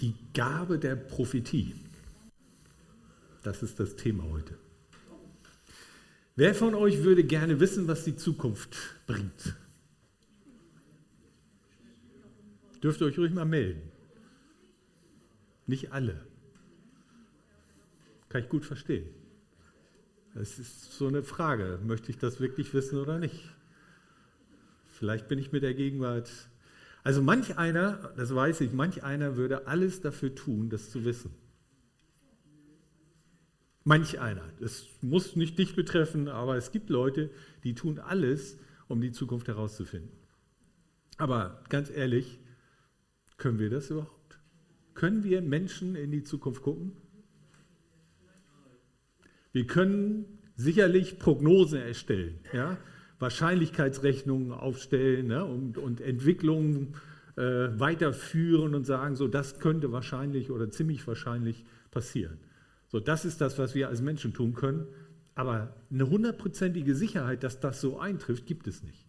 Die Gabe der Prophetie. Das ist das Thema heute. Wer von euch würde gerne wissen, was die Zukunft bringt? Dürft ihr euch ruhig mal melden. Nicht alle. Kann ich gut verstehen. Es ist so eine Frage, möchte ich das wirklich wissen oder nicht? Vielleicht bin ich mit der Gegenwart. Also manch einer, das weiß ich, manch einer würde alles dafür tun, das zu wissen. Manch einer. Das muss nicht dich betreffen, aber es gibt Leute, die tun alles, um die Zukunft herauszufinden. Aber ganz ehrlich, können wir das überhaupt? Können wir Menschen in die Zukunft gucken? Wir können sicherlich Prognosen erstellen, ja? Wahrscheinlichkeitsrechnungen aufstellen, ne? und Entwicklungen weiterführen und sagen, so das könnte wahrscheinlich oder ziemlich wahrscheinlich passieren. So, das ist das, was wir als Menschen tun können. Aber eine 100%ige Sicherheit, dass das so eintrifft, gibt es nicht.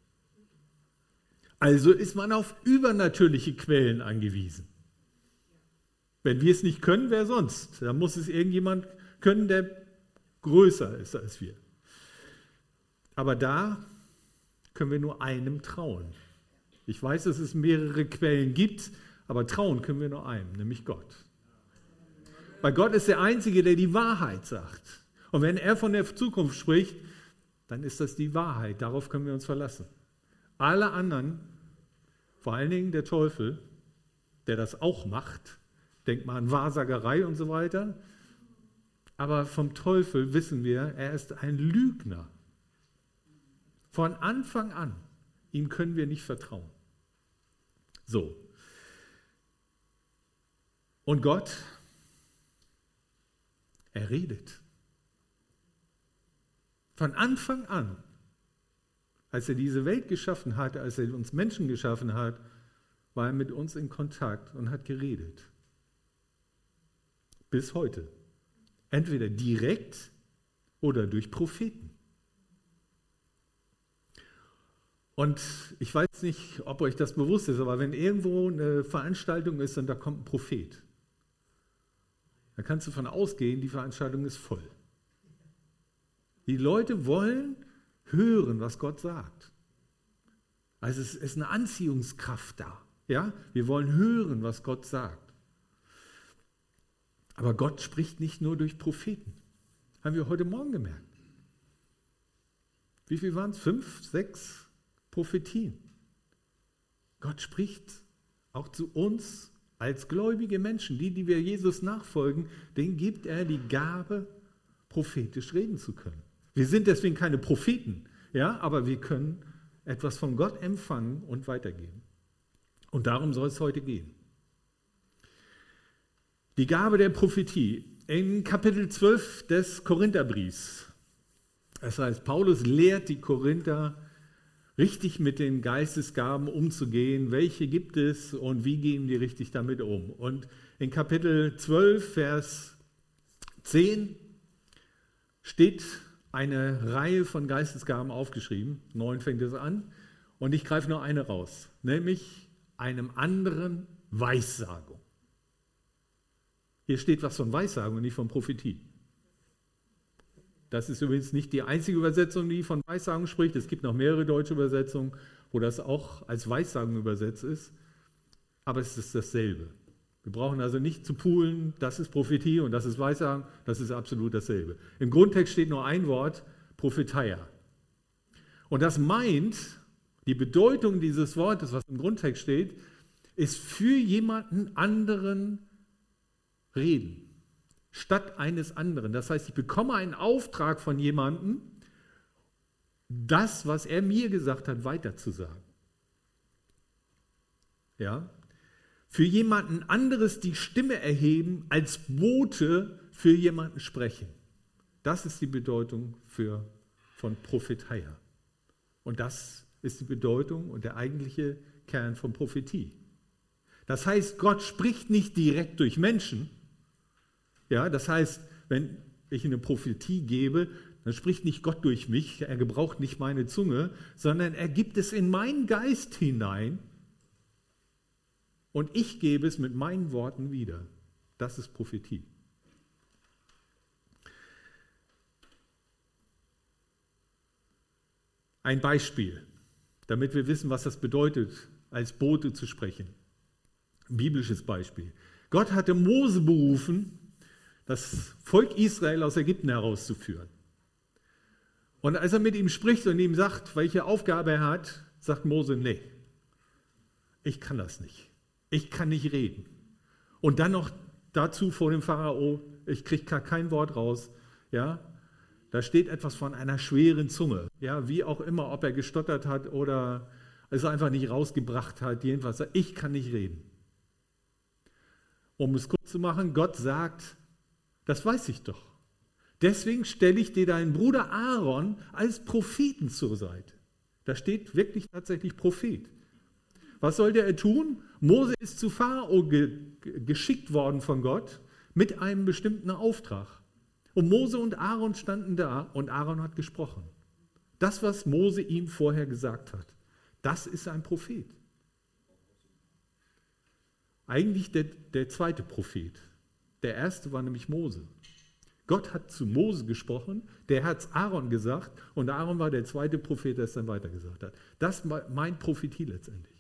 Also ist man auf übernatürliche Quellen angewiesen. Wenn wir es nicht können, wer sonst? Da muss es irgendjemand können, der größer ist als wir. Aber da können wir nur einem trauen. Ich weiß, dass es mehrere Quellen gibt, aber trauen können wir nur einem, nämlich Gott. Weil Gott ist der Einzige, der die Wahrheit sagt. Und wenn er von der Zukunft spricht, dann ist das die Wahrheit. Darauf können wir uns verlassen. Alle anderen, vor allen Dingen der Teufel, der das auch macht, denkt mal an Wahrsagerei und so weiter, aber vom Teufel wissen wir, er ist ein Lügner. Von Anfang an, ihm können wir nicht vertrauen. So. Und Gott, er redet. Von Anfang an, als er diese Welt geschaffen hat, als er uns Menschen geschaffen hat, war er mit uns in Kontakt und hat geredet. Bis heute. Entweder direkt oder durch Propheten. Und ich weiß nicht, ob euch das bewusst ist, aber wenn irgendwo eine Veranstaltung ist und da kommt ein Prophet, dann kannst du davon ausgehen, die Veranstaltung ist voll. Die Leute wollen hören, was Gott sagt. Also es ist eine Anziehungskraft da. Ja? Wir wollen hören, was Gott sagt. Aber Gott spricht nicht nur durch Propheten. Haben wir heute Morgen gemerkt. Wie viel waren es? 5, 6 Prophetien. Gott spricht auch zu uns als gläubige Menschen, die wir Jesus nachfolgen, denen gibt er die Gabe, prophetisch reden zu können. Wir sind deswegen keine Propheten, ja, aber wir können etwas von Gott empfangen und weitergeben. Und darum soll es heute gehen. Die Gabe der Prophetie in Kapitel 12 des Korintherbriefs. Das heißt, Paulus lehrt die Korinther, richtig mit den Geistesgaben umzugehen. Welche gibt es und wie gehen die richtig damit um? Und in Kapitel 12, Vers 10 steht eine Reihe von Geistesgaben aufgeschrieben. 9 fängt es an. Und ich greife nur eine raus, nämlich einem anderen Weissagung. Hier steht was von Weissagung und nicht von Prophetie. Das ist übrigens nicht die einzige Übersetzung, die von Weissagung spricht. Es gibt noch mehrere deutsche Übersetzungen, wo das auch als Weissagung übersetzt ist. Aber es ist dasselbe. Wir brauchen also nicht zu poolen, das ist Prophetie und das ist Weissagung, das ist absolut dasselbe. Im Grundtext steht nur ein Wort, Prophetia. Und das meint, die Bedeutung dieses Wortes, was im Grundtext steht, ist für jemanden anderen reden. Statt eines anderen. Das heißt, ich bekomme einen Auftrag von jemandem, das, was er mir gesagt hat, weiterzusagen. Ja? Für jemanden anderes die Stimme erheben, als Bote für jemanden sprechen. Das ist die Bedeutung von Prophetia. Und das ist die Bedeutung und der eigentliche Kern von Prophetie. Das heißt, Gott spricht nicht direkt durch Menschen. Ja, das heißt, wenn ich eine Prophetie gebe, dann spricht nicht Gott durch mich, er gebraucht nicht meine Zunge, sondern er gibt es in meinen Geist hinein und ich gebe es mit meinen Worten wieder. Das ist Prophetie. Ein Beispiel, damit wir wissen, was das bedeutet, als Bote zu sprechen. Ein biblisches Beispiel. Gott hatte Mose berufen, das Volk Israel aus Ägypten herauszuführen. Und als er mit ihm spricht und ihm sagt, welche Aufgabe er hat, sagt Mose, nee, ich kann das nicht. Ich kann nicht reden. Und dann noch dazu vor dem Pharao, ich kriege gar kein Wort raus. Ja, da steht etwas von einer schweren Zunge. Ja, wie auch immer, ob er gestottert hat oder es einfach nicht rausgebracht hat. Jedenfalls, ich kann nicht reden. Um es kurz zu machen, Gott sagt, das weiß ich doch. Deswegen stelle ich dir deinen Bruder Aaron als Propheten zur Seite. Da steht wirklich tatsächlich Prophet. Was sollte er tun? Mose ist zu Pharao geschickt worden von Gott mit einem bestimmten Auftrag. Und Mose und Aaron standen da und Aaron hat gesprochen. Das, was Mose ihm vorher gesagt hat, das ist ein Prophet. Eigentlich der zweite Prophet. Der erste war nämlich Mose. Gott hat zu Mose gesprochen, der hat es Aaron gesagt und Aaron war der zweite Prophet, der es dann weitergesagt hat. Das meint Prophetie letztendlich.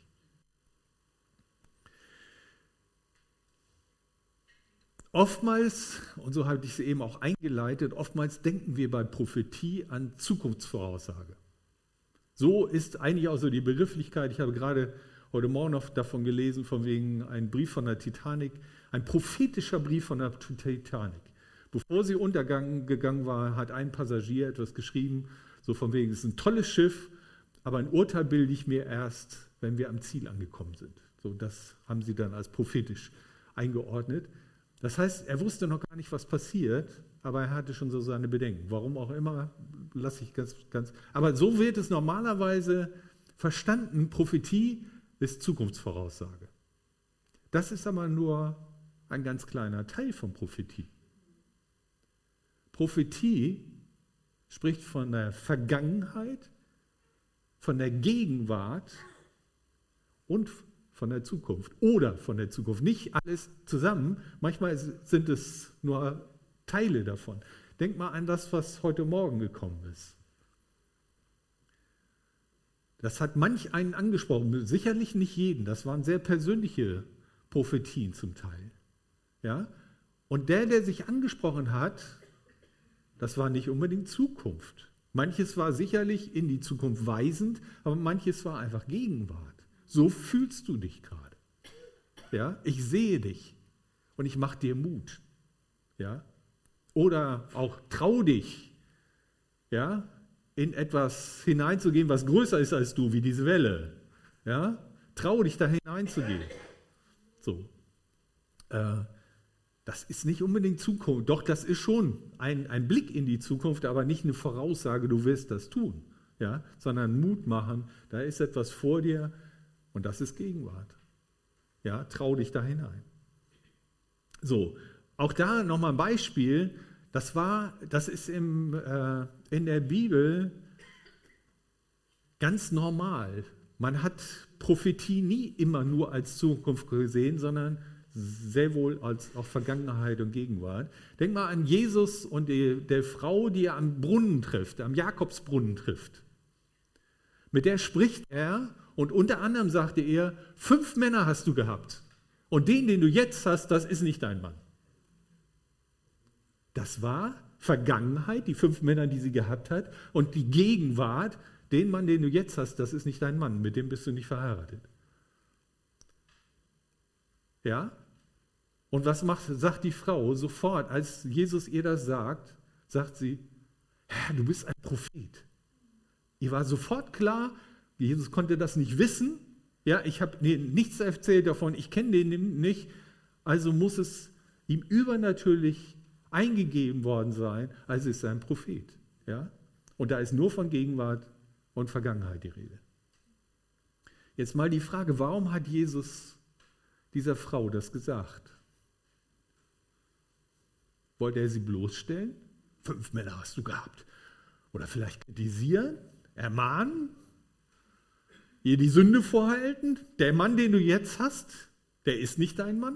Oftmals, und so habe ich es eben auch eingeleitet, oftmals denken wir bei Prophetie an Zukunftsvoraussage. So ist eigentlich auch so die Begrifflichkeit, ich habe gerade heute Morgen noch davon gelesen, von wegen ein Brief von der Titanic, ein prophetischer Brief von der Titanic. Bevor sie untergegangen war, hat ein Passagier etwas geschrieben, so von wegen, es ist ein tolles Schiff, aber ein Urteil bilde ich mir erst, wenn wir am Ziel angekommen sind. So, das haben sie dann als prophetisch eingeordnet. Das heißt, er wusste noch gar nicht, was passiert, aber er hatte schon so seine Bedenken. Warum auch immer, lasse ich ganz. Aber so wird es normalerweise verstanden, Prophetie ist Zukunftsvoraussage. Das ist aber nur ein ganz kleiner Teil von Prophetie. Prophetie spricht von der Vergangenheit, von der Gegenwart und von der Zukunft oder von der Zukunft. Nicht alles zusammen, manchmal sind es nur Teile davon. Denk mal an das, was heute Morgen gekommen ist. Das hat manch einen angesprochen, sicherlich nicht jeden, das waren sehr persönliche Prophetien zum Teil. Ja? Und der sich angesprochen hat, das war nicht unbedingt Zukunft. Manches war sicherlich in die Zukunft weisend, aber manches war einfach Gegenwart. So fühlst du dich gerade. Ja? Ich sehe dich und ich mache dir Mut. Ja? Oder auch trau dich, ja? In etwas hineinzugehen, was größer ist als du, wie diese Welle. Ja? Trau dich da hineinzugehen. So. Das ist nicht unbedingt Zukunft. Doch, das ist schon ein Blick in die Zukunft, aber nicht eine Voraussage, du wirst das tun. Ja? Sondern Mut machen, da ist etwas vor dir und das ist Gegenwart. Ja? Trau dich da hinein. So, auch da nochmal ein Beispiel. Das ist in der Bibel ganz normal. Man hat Prophetie nie immer nur als Zukunft gesehen, sondern sehr wohl als auch Vergangenheit und Gegenwart. Denk mal an Jesus und der Frau, die er am Brunnen trifft, am Jakobsbrunnen trifft. Mit der spricht er und unter anderem sagte er, 5 Männer hast du gehabt und den du jetzt hast, das ist nicht dein Mann. Das war Vergangenheit, die 5 Männer, die sie gehabt hat, und die Gegenwart, den Mann, den du jetzt hast, das ist nicht dein Mann, mit dem bist du nicht verheiratet. Ja? Und was sagt die Frau sofort, als Jesus ihr das sagt, sagt sie, Herr, du bist ein Prophet. Ihr war sofort klar, Jesus konnte das nicht wissen, ja, ich habe nichts erzählt davon, ich kenne den nicht, also muss es ihm übernatürlich eingegeben worden sein, als ist er ein Prophet. Ja? Und da ist nur von Gegenwart und Vergangenheit die Rede. Jetzt mal die Frage, warum hat Jesus dieser Frau das gesagt? Wollte er sie bloßstellen? 5 Männer hast du gehabt. Oder vielleicht kritisieren, ermahnen, ihr die Sünde vorhalten? Der Mann, den du jetzt hast, Der ist nicht dein Mann?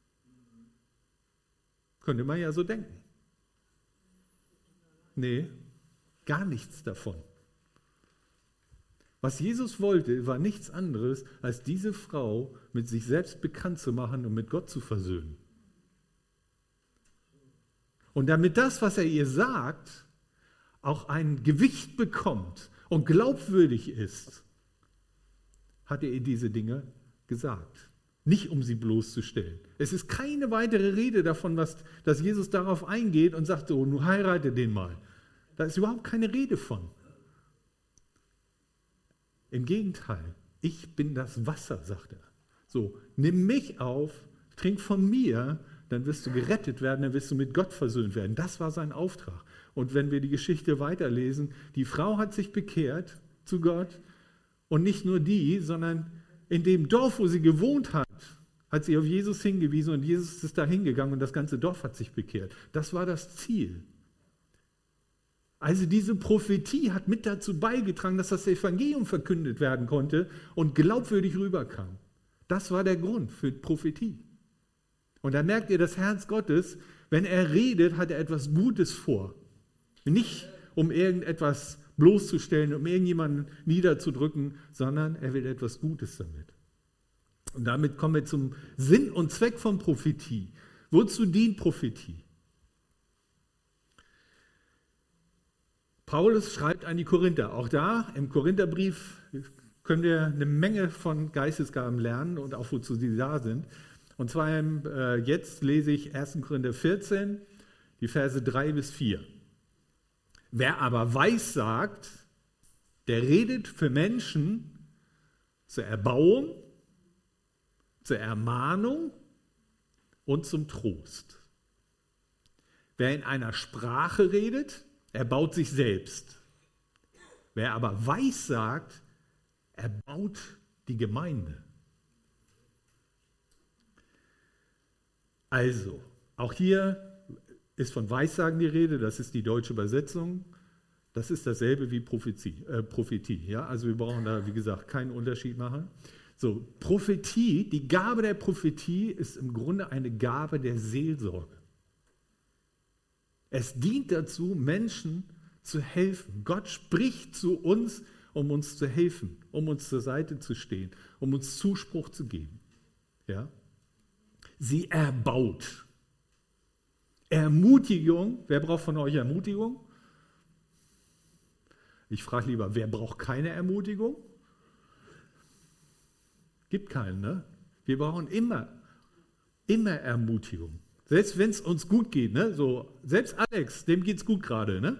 Könnte man ja so denken. Nee, gar nichts davon. Was Jesus wollte, war nichts anderes, als diese Frau mit sich selbst bekannt zu machen und mit Gott zu versöhnen. Und damit das, was er ihr sagt, auch ein Gewicht bekommt und glaubwürdig ist, hat er ihr diese Dinge gesagt. Nicht, um sie bloßzustellen. Es ist keine weitere Rede davon, dass Jesus darauf eingeht und sagt, so, nun heirate den mal. Da ist überhaupt keine Rede von. Im Gegenteil, ich bin das Wasser, sagt er. So, nimm mich auf, trink von mir, dann wirst du gerettet werden, dann wirst du mit Gott versöhnt werden. Das war sein Auftrag. Und wenn wir die Geschichte weiterlesen, die Frau hat sich bekehrt zu Gott und nicht nur die, sondern in dem Dorf, wo sie gewohnt hat, hat sie auf Jesus hingewiesen und Jesus ist da hingegangen und das ganze Dorf hat sich bekehrt. Das war das Ziel. Also diese Prophetie hat mit dazu beigetragen, dass das Evangelium verkündet werden konnte und glaubwürdig rüberkam. Das war der Grund für Prophetie. Und da merkt ihr das Herz Gottes, wenn er redet, hat er etwas Gutes vor. Nicht um irgendetwas bloßzustellen, um irgendjemanden niederzudrücken, sondern er will etwas Gutes damit. Und damit kommen wir zum Sinn und Zweck von Prophetie. Wozu dient Prophetie? Paulus schreibt an die Korinther. Auch da im Korintherbrief können wir eine Menge von Geistesgaben lernen und auch wozu sie da sind. Und zwar jetzt lese ich 1. Korinther 14, die Verse 3 bis 4. Wer aber weissagt, der redet für Menschen zur Erbauung, zur Ermahnung und zum Trost. Wer in einer Sprache redet, erbaut sich selbst. Wer aber weissagt, erbaut die Gemeinde. Also, auch hier ist von Weissagen die Rede, das ist die deutsche Übersetzung. Das ist dasselbe wie Prophetie. Ja? Also wir brauchen da, wie gesagt, keinen Unterschied machen. So, Prophetie, die Gabe der Prophetie ist im Grunde eine Gabe der Seelsorge. Es dient dazu, Menschen zu helfen. Gott spricht zu uns, um uns zu helfen, um uns zur Seite zu stehen, um uns Zuspruch zu geben. Ja? Sie erbaut. Ermutigung, wer braucht von euch Ermutigung? Ich frage lieber, wer braucht keine Ermutigung? Gibt keinen, ne? Wir brauchen immer Ermutigung. Selbst wenn es uns gut geht, ne? So, selbst Alex, dem geht es gut gerade, ne?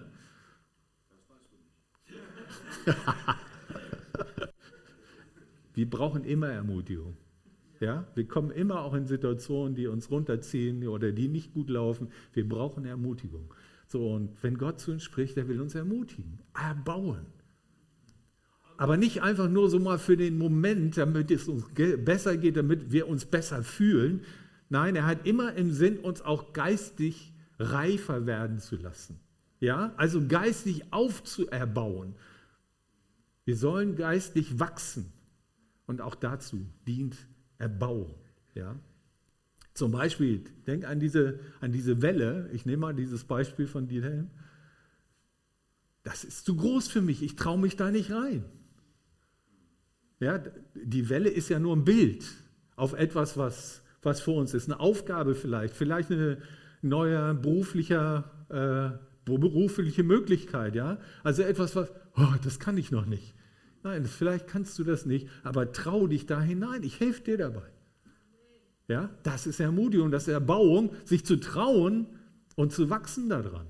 Das weißt du nicht. Wir brauchen immer Ermutigung. Ja? Wir kommen immer auch in Situationen, die uns runterziehen oder die nicht gut laufen. Wir brauchen Ermutigung. So, und wenn Gott zu uns spricht, der will uns ermutigen, erbauen. Aber nicht einfach nur so mal für den Moment, damit es uns besser geht, damit wir uns besser fühlen. Nein, er hat immer im Sinn, uns auch geistig reifer werden zu lassen. Ja, also geistig aufzuerbauen. Wir sollen geistig wachsen. Und auch dazu dient Erbauung. Ja. Zum Beispiel, denk an diese Welle. Ich nehme mal dieses Beispiel von dir. Das ist zu groß für mich. Ich traue mich da nicht rein. Ja, die Welle ist ja nur ein Bild auf etwas, was vor uns ist. Eine Aufgabe vielleicht eine neue berufliche Möglichkeit. Ja? Also etwas, das kann ich noch nicht. Nein, vielleicht kannst du das nicht, aber trau dich da hinein. Ich helfe dir dabei. Ja, das ist Ermutigung, das ist Erbauung, sich zu trauen und zu wachsen daran.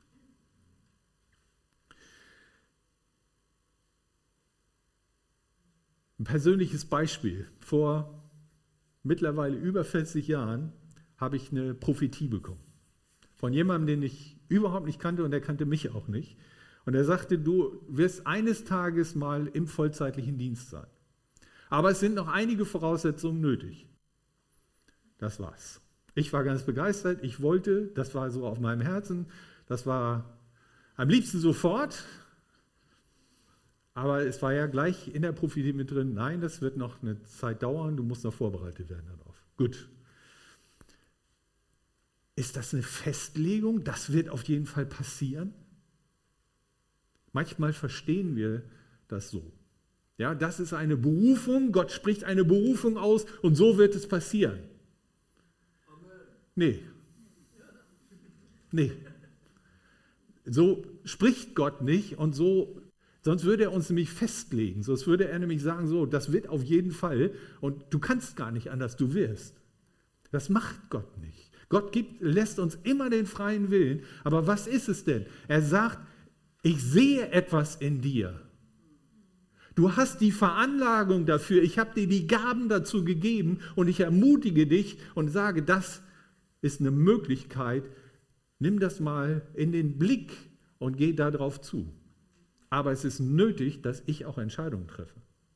Ein persönliches Beispiel. Vor mittlerweile über 40 Jahren habe ich eine Prophetie bekommen. Von jemandem, den ich überhaupt nicht kannte und der kannte mich auch nicht. Und er sagte, du wirst eines Tages mal im vollzeitlichen Dienst sein. Aber es sind noch einige Voraussetzungen nötig. Das war's. Ich war ganz begeistert, ich wollte, das war so auf meinem Herzen, das war am liebsten sofort, aber es war ja gleich in der Prophetie mit drin, nein, das wird noch eine Zeit dauern, du musst noch vorbereitet werden darauf. Gut. Ist das eine Festlegung? Das wird auf jeden Fall passieren? Manchmal verstehen wir das so. Ja, das ist eine Berufung, Gott spricht eine Berufung aus und so wird es passieren. Nee. Nee. So spricht Gott nicht und so, sonst würde er uns nämlich festlegen, sonst würde er nämlich sagen, so, das wird auf jeden Fall und du kannst gar nicht anders, du wirst. Das macht Gott nicht. Gott lässt uns immer den freien Willen, aber was ist es denn? Er sagt, ich sehe etwas in dir. Du hast die Veranlagung dafür, ich habe dir die Gaben dazu gegeben und ich ermutige dich und sage, das ist eine Möglichkeit, nimm das mal in den Blick und geh darauf zu. Aber es ist nötig, dass ich auch Entscheidungen treffe.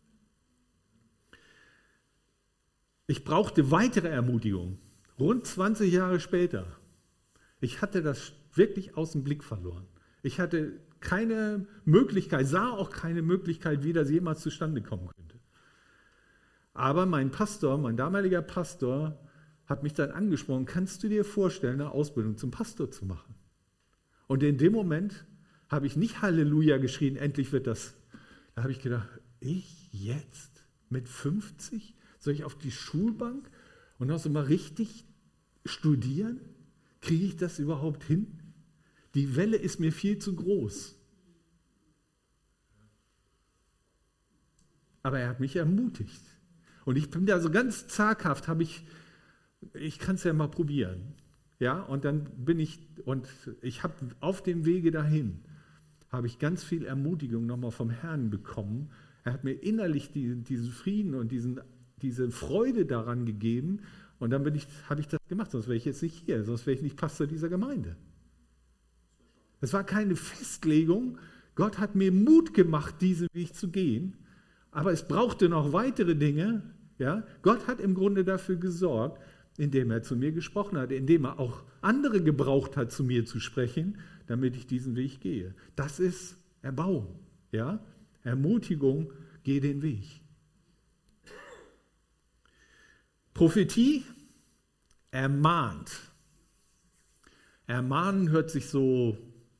Ich brauchte weitere Ermutigung, rund 20 Jahre später. Ich hatte das wirklich aus dem Blick verloren. Ich hatte keine Möglichkeit, sah auch keine Möglichkeit, wie das jemals zustande kommen könnte. Aber mein Pastor, mein damaliger Pastor, hat mich dann angesprochen, kannst du dir vorstellen, eine Ausbildung zum Pastor zu machen? Und in dem Moment habe ich nicht Halleluja geschrien, endlich wird das. Da habe ich gedacht, ich jetzt mit 50 soll ich auf die Schulbank und noch so mal richtig studieren? Kriege ich das überhaupt hin? Die Welle ist mir viel zu groß. Aber er hat mich ermutigt. Und ich bin da so ganz zaghaft, ich kann es ja mal probieren. Ja, und dann ich habe auf dem Wege dahin, habe ich ganz viel Ermutigung nochmal vom Herrn bekommen. Er hat mir innerlich diesen Frieden und diese Freude daran gegeben. Und dann habe ich das gemacht, sonst wäre ich jetzt nicht hier, sonst wäre ich nicht Pastor dieser Gemeinde. Es war keine Festlegung. Gott hat mir Mut gemacht, diesen Weg zu gehen. Aber es brauchte noch weitere Dinge. Ja? Gott hat im Grunde dafür gesorgt, indem er zu mir gesprochen hat, indem er auch andere gebraucht hat, zu mir zu sprechen, damit ich diesen Weg gehe. Das ist Erbauung. Ja? Ermutigung, geh den Weg. Prophetie ermahnt. Ermahnen hört sich so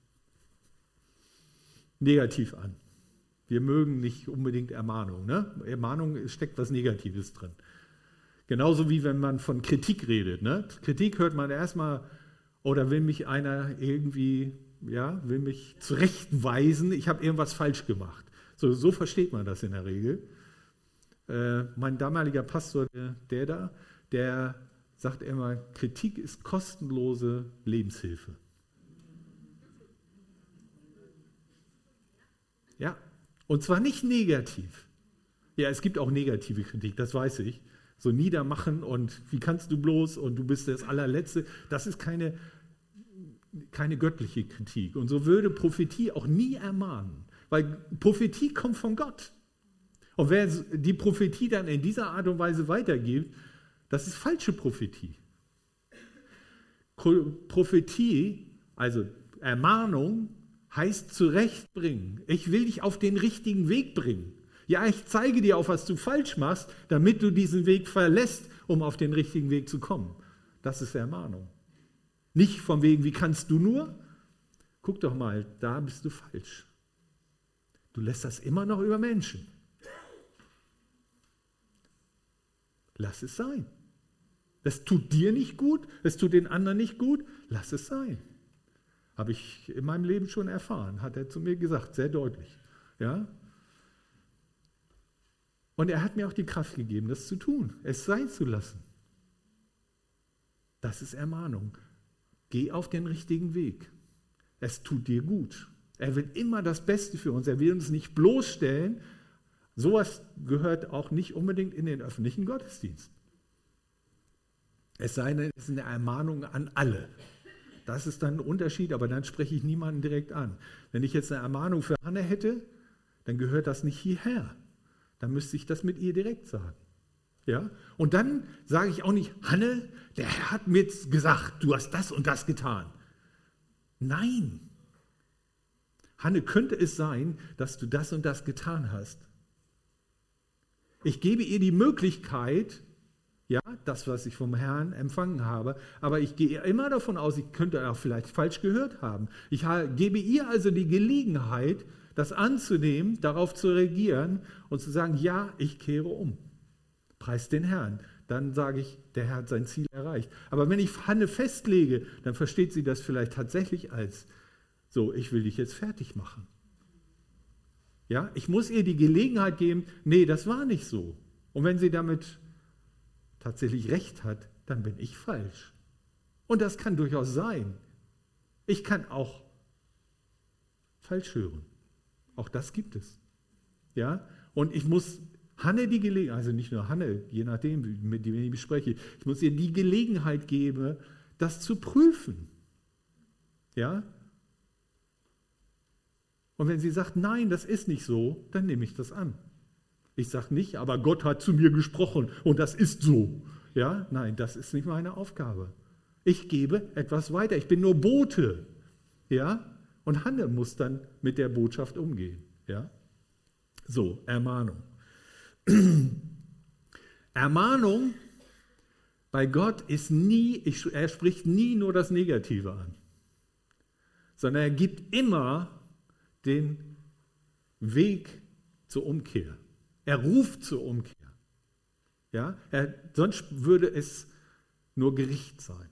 negativ an. Wir mögen nicht unbedingt Ermahnung. Ne? Ermahnung steckt was Negatives drin. Genauso wie wenn man von Kritik redet. Ne? Kritik hört man erstmal, oder will mich einer irgendwie, will mich zurechtweisen, ich habe irgendwas falsch gemacht. So versteht man das in der Regel. Mein damaliger Pastor, der sagt immer, Kritik ist kostenlose Lebenshilfe. Ja, und zwar nicht negativ. Ja, es gibt auch negative Kritik, das weiß ich. So niedermachen und wie kannst du bloß und du bist das Allerletzte. Das ist keine göttliche Kritik. Und so würde Prophetie auch nie ermahnen, weil Prophetie kommt von Gott. Und wer die Prophetie dann in dieser Art und Weise weitergibt, das ist falsche Prophetie. Prophetie, also Ermahnung, heißt zurechtbringen. Ich will dich auf den richtigen Weg bringen. Ja, ich zeige dir auf, was du falsch machst, damit du diesen Weg verlässt, um auf den richtigen Weg zu kommen. Das ist Ermahnung. Nicht von wegen, wie kannst du nur? Guck doch mal, da bist du falsch. Du lässt das immer noch über Menschen. Lass es sein. Das tut dir nicht gut, es tut den anderen nicht gut, lass es sein. Habe ich in meinem Leben schon erfahren, hat er zu mir gesagt, sehr deutlich. Ja? Und er hat mir auch die Kraft gegeben, das zu tun, es sein zu lassen. Das ist Ermahnung. Geh auf den richtigen Weg. Es tut dir gut. Er will immer das Beste für uns. Er will uns nicht bloßstellen. Sowas gehört auch nicht unbedingt in den öffentlichen Gottesdienst. Es sei denn, es ist eine Ermahnung an alle. Das ist dann ein Unterschied, aber dann spreche ich niemanden direkt an. Wenn ich jetzt eine Ermahnung für Hanne hätte, dann gehört das nicht hierher. Dann müsste ich das mit ihr direkt sagen. Ja? Und dann sage ich auch nicht, Hanne, der Herr hat mir jetzt gesagt, du hast das und das getan. Nein. Hanne, könnte es sein, dass du das und das getan hast? Ich gebe ihr die Möglichkeit, Ja, das, was ich vom Herrn empfangen habe. Aber ich gehe immer davon aus, ich könnte auch vielleicht falsch gehört haben. Ich gebe ihr also die Gelegenheit, das anzunehmen, darauf zu reagieren und zu sagen, ja, ich kehre um. Preis den Herrn. Dann sage ich, der Herr hat sein Ziel erreicht. Aber wenn ich Hanne festlege, dann versteht sie das vielleicht tatsächlich als, so, ich will dich jetzt fertig machen. Ja, ich muss ihr die Gelegenheit geben, nee, das war nicht so. Und wenn sie damit tatsächlich recht hat, dann bin ich falsch. Und das kann durchaus sein. Ich kann auch falsch hören. Auch das gibt es. Ja, und ich muss Hanne die Gelegenheit, also nicht nur Hanne, je nachdem, mit wem ich spreche, ich muss ihr die Gelegenheit geben, das zu prüfen. Ja? Und wenn sie sagt, nein, das ist nicht so, dann nehme ich das an. Ich sage nicht, aber Gott hat zu mir gesprochen und das ist so. Ja? Nein, das ist nicht meine Aufgabe. Ich gebe etwas weiter. Ich bin nur Bote. Ja? Und Hanne muss dann mit der Botschaft umgehen. Ja? So, Ermahnung. Ermahnung bei Gott ist nie, er spricht nie nur das Negative an, sondern er gibt immer den Weg zur Umkehr. Er ruft zur Umkehr. Ja? Sonst würde es nur Gericht sein.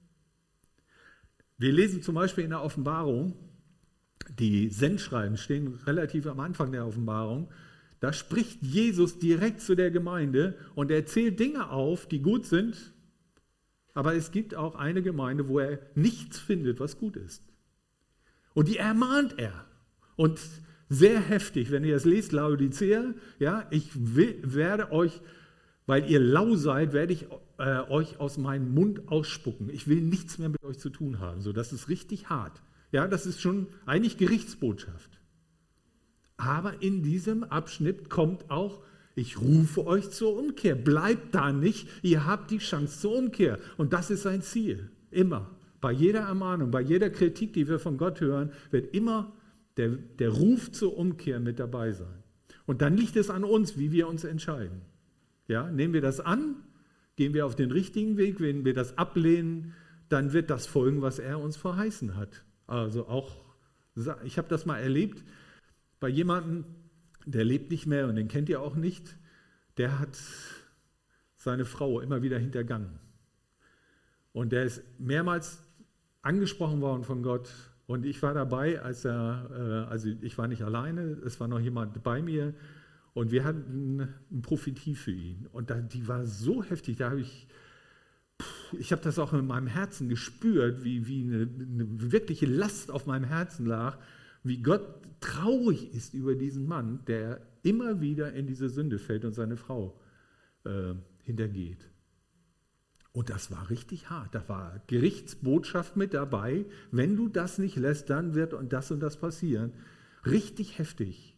Wir lesen zum Beispiel in der Offenbarung, die Sendschreiben stehen relativ am Anfang der Offenbarung, da spricht Jesus direkt zu der Gemeinde und er zählt Dinge auf, die gut sind, aber es gibt auch eine Gemeinde, wo er nichts findet, was gut ist. Und die ermahnt er. Und sehr heftig, wenn ihr das lest, Laodicea, ja, werde euch, weil ihr lau seid, werde ich euch aus meinem Mund ausspucken. Ich will nichts mehr mit euch zu tun haben. So, das ist richtig hart. Ja, das ist schon eigentlich Gerichtsbotschaft. Aber in diesem Abschnitt kommt auch, ich rufe euch zur Umkehr. Bleibt da nicht, ihr habt die Chance zur Umkehr. Und das ist sein Ziel, immer. Bei jeder Ermahnung, bei jeder Kritik, die wir von Gott hören, wird immer der Ruf zur Umkehr mit dabei sein. Und dann liegt es an uns, wie wir uns entscheiden. Ja, nehmen wir das an, gehen wir auf den richtigen Weg, wenn wir das ablehnen, dann wird das folgen, was er uns verheißen hat. Also auch, ich habe das mal erlebt, bei jemandem, der lebt nicht mehr und den kennt ihr auch nicht, der hat seine Frau immer wieder hintergangen. Und der ist mehrmals angesprochen worden von Gott. Und ich war dabei, also ich war nicht alleine, es war noch jemand bei mir und wir hatten eine Prophetie für ihn. Und die war so heftig, da habe ich habe das auch in meinem Herzen gespürt, wie eine wirkliche Last auf meinem Herzen lag, wie Gott traurig ist über diesen Mann, der immer wieder in diese Sünde fällt und seine Frau hintergeht. Und das war richtig hart. Da war Gerichtsbotschaft mit dabei. Wenn du das nicht lässt, dann wird und das passieren. Richtig heftig.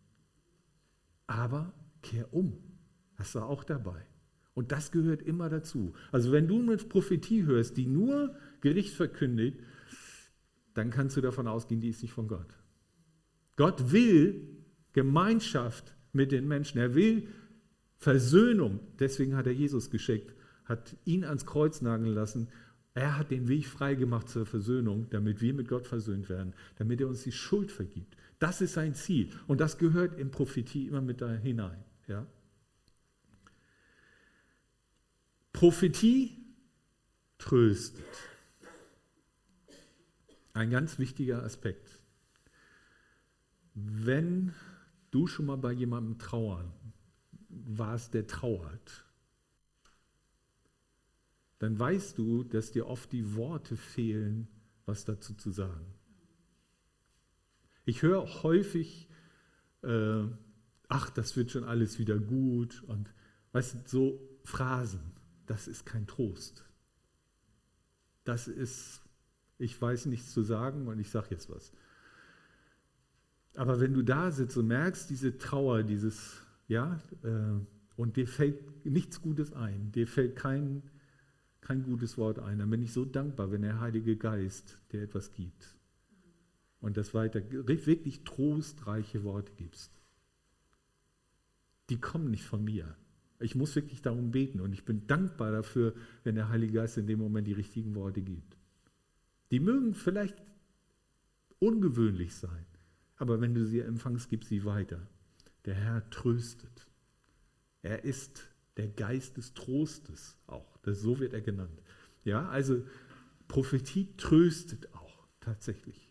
Aber kehr um. Das war auch dabei. Und das gehört immer dazu. Also wenn du eine Prophetie hörst, die nur Gericht verkündigt, dann kannst du davon ausgehen, die ist nicht von Gott. Gott will Gemeinschaft mit den Menschen. Er will Versöhnung. Deswegen hat er Jesus geschickt, hat ihn ans Kreuz nageln lassen. Er hat den Weg freigemacht zur Versöhnung, damit wir mit Gott versöhnt werden, damit er uns die Schuld vergibt. Das ist sein Ziel. Und das gehört in Prophetie immer mit da hinein. Ja? Prophetie tröstet. Ein ganz wichtiger Aspekt. Wenn du schon mal bei jemandem warst, der trauert, dann weißt du, dass dir oft die Worte fehlen, was dazu zu sagen. Ich höre häufig, ach, das wird schon alles wieder gut und weißt du, so Phrasen, das ist kein Trost. Das ist, ich weiß nichts zu sagen und ich sage jetzt was. Aber wenn du da sitzt und merkst, diese Trauer, und dir fällt nichts Gutes ein, dir fällt kein gutes Wort ein, dann bin ich so dankbar, wenn der Heilige Geist dir etwas gibt und das wirklich trostreiche Worte gibst. Die kommen nicht von mir. Ich muss wirklich darum beten und ich bin dankbar dafür, wenn der Heilige Geist in dem Moment die richtigen Worte gibt. Die mögen vielleicht ungewöhnlich sein, aber wenn du sie empfangst, gib sie weiter. Der Herr tröstet. Er ist der Geist des Trostes auch. So wird er genannt. Ja, also Prophetie tröstet auch tatsächlich.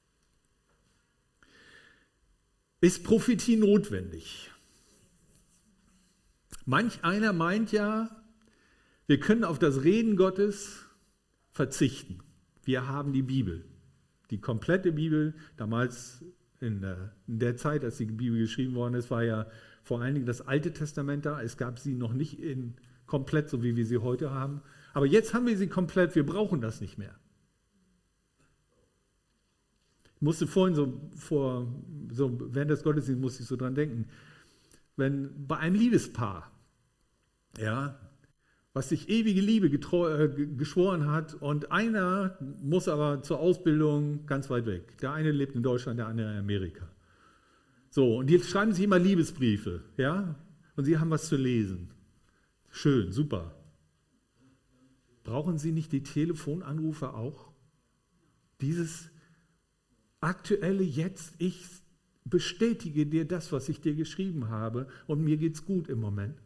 Ist Prophetie notwendig? Manch einer meint ja, wir können auf das Reden Gottes verzichten. Wir haben die Bibel, die komplette Bibel. Damals in der Zeit, als die Bibel geschrieben worden ist, war ja vor allen Dingen das Alte Testament da. Es gab sie noch nicht komplett, so wie wir sie heute haben. Aber jetzt haben wir sie komplett, wir brauchen das nicht mehr. Ich musste vorhin während des Gottesdienstes musste ich so dran denken, wenn bei einem Liebespaar, ja, was sich ewige Liebe geschworen hat und einer muss aber zur Ausbildung ganz weit weg. Der eine lebt in Deutschland, der andere in Amerika. So, und jetzt schreiben sie immer Liebesbriefe, ja, und sie haben was zu lesen. Schön, super. Brauchen Sie nicht die Telefonanrufe auch? Dieses aktuelle Jetzt, ich bestätige dir das, was ich dir geschrieben habe und mir geht's gut im Moment.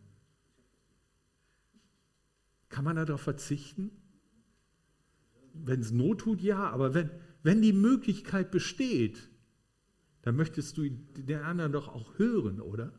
Kann man darauf verzichten? Wenn es Not tut, ja, aber wenn die Möglichkeit besteht, dann möchtest du den anderen doch auch hören, oder?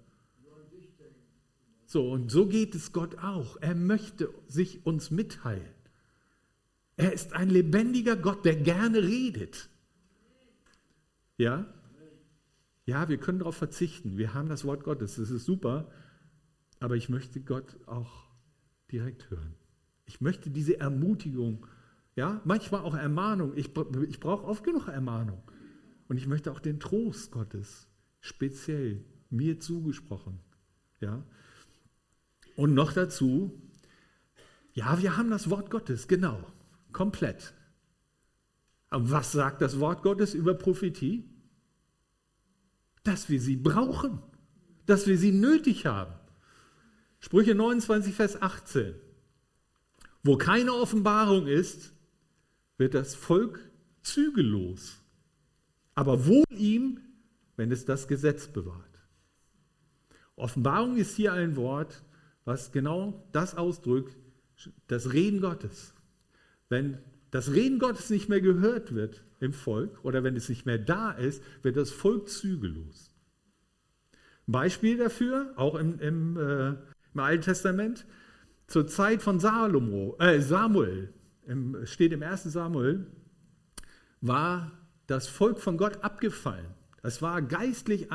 So, und so geht es Gott auch. Er möchte sich uns mitteilen. Er ist ein lebendiger Gott, der gerne redet. Ja? Ja, wir können darauf verzichten. Wir haben das Wort Gottes, das ist super. Aber ich möchte Gott auch direkt hören. Ich möchte diese Ermutigung, ja, manchmal auch Ermahnung. Ich brauche oft genug Ermahnung. Und ich möchte auch den Trost Gottes speziell mir zugesprochen. Ja. Und noch dazu, ja, wir haben das Wort Gottes, genau, komplett. Aber was sagt das Wort Gottes über Prophetie? Dass wir sie brauchen, dass wir sie nötig haben. Sprüche 29, Vers 18. Wo keine Offenbarung ist, wird das Volk zügellos. Aber wohl ihm, wenn es das Gesetz bewahrt. Offenbarung ist hier ein Wort, was genau das ausdrückt, das Reden Gottes. Wenn das Reden Gottes nicht mehr gehört wird im Volk oder wenn es nicht mehr da ist, wird das Volk zügellos. Ein Beispiel dafür, auch im Alten Testament, zur Zeit von Samuel, steht im 1. Samuel, war das Volk von Gott abgefallen. Es war geistlich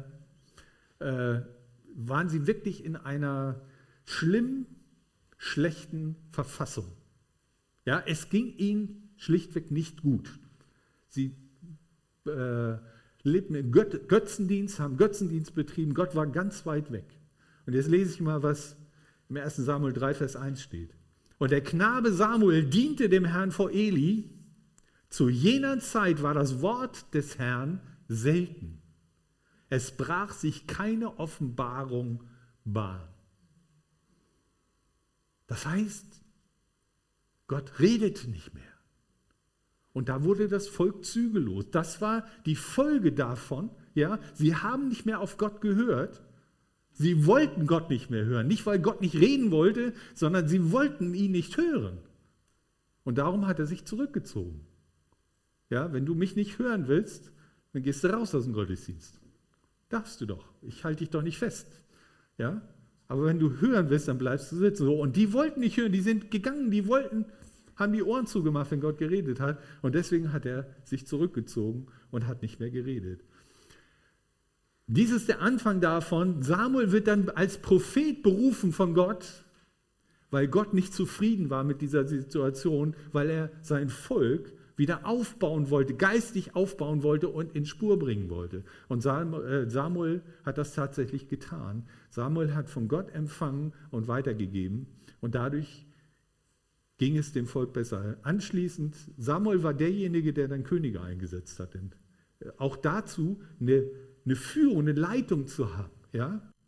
waren sie wirklich in einer schlechten Verfassung. Ja, es ging ihnen schlichtweg nicht gut. Sie lebten im Götzendienst, haben Götzendienst betrieben. Gott war ganz weit weg. Und jetzt lese ich mal, was im 1. Samuel 3, Vers 1 steht. Und der Knabe Samuel diente dem Herrn vor Eli. Zu jener Zeit war das Wort des Herrn selten. Es brach sich keine Offenbarung Bahn. Das heißt, Gott redete nicht mehr. Und da wurde das Volk zügellos. Das war die Folge davon. Ja, sie haben nicht mehr auf Gott gehört. Sie wollten Gott nicht mehr hören. Nicht, weil Gott nicht reden wollte, sondern sie wollten ihn nicht hören. Und darum hat er sich zurückgezogen. Ja, wenn du mich nicht hören willst, dann gehst du raus aus dem Gottesdienst. Darfst du doch. Ich halte dich doch nicht fest. Ja? Aber wenn du hören willst, dann bleibst du sitzen. So, und die wollten nicht hören, die sind gegangen, haben die Ohren zugemacht, wenn Gott geredet hat. Und deswegen hat er sich zurückgezogen und hat nicht mehr geredet. Dies ist der Anfang davon. Samuel wird dann als Prophet berufen von Gott, weil Gott nicht zufrieden war mit dieser Situation, weil er sein Volk wieder aufbauen wollte, geistig aufbauen wollte und in Spur bringen wollte. Und Samuel hat das tatsächlich getan. Samuel hat von Gott empfangen und weitergegeben und dadurch ging es dem Volk besser. Anschließend, Samuel war derjenige, der dann Könige eingesetzt hat. Auch dazu eine Führung, eine Leitung zu haben. Ja?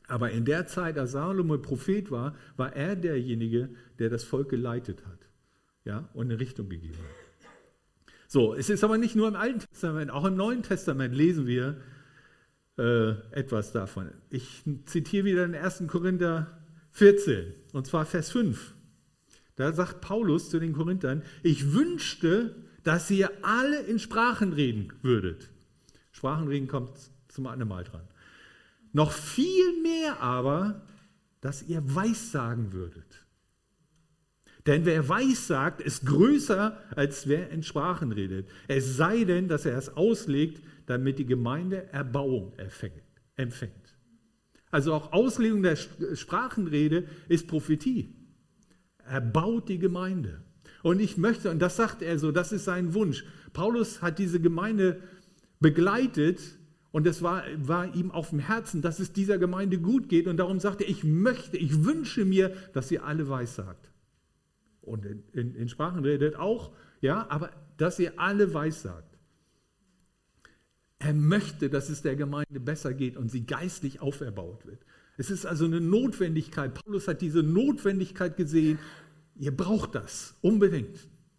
Aber in der Zeit, als Salomo Prophet war, war er derjenige, der das Volk geleitet hat, ja, und eine Richtung gegeben hat. So, es ist aber nicht nur im Alten Testament, auch im Neuen Testament lesen wir etwas davon. Ich zitiere wieder den 1. Korinther 14, und zwar Vers 5. Da sagt Paulus zu den Korinthern: Ich wünschte, dass ihr alle in Sprachen reden würdet. Sprachenreden kommt zum anderen Mal dran. Noch viel mehr aber, dass ihr Weissagen würdet. Denn wer Weissagt, ist größer, als wer in Sprachen redet. Es sei denn, dass er es auslegt, damit die Gemeinde Erbauung empfängt. Also auch Auslegung der Sprachenrede ist Prophetie. Er baut die Gemeinde. Und ich möchte, und das sagt er so, das ist sein Wunsch. Paulus hat diese Gemeinde begleitet und es war ihm auf dem Herzen, dass es dieser Gemeinde gut geht. Und darum sagt er, ich wünsche mir, dass ihr alle weissagt. Und in Sprachen redet auch, ja, aber dass ihr alle weissagt. Er möchte, dass es der Gemeinde besser geht und sie geistlich auferbaut wird. Es ist also eine Notwendigkeit. Paulus hat diese Notwendigkeit gesehen. Ihr braucht das unbedingt.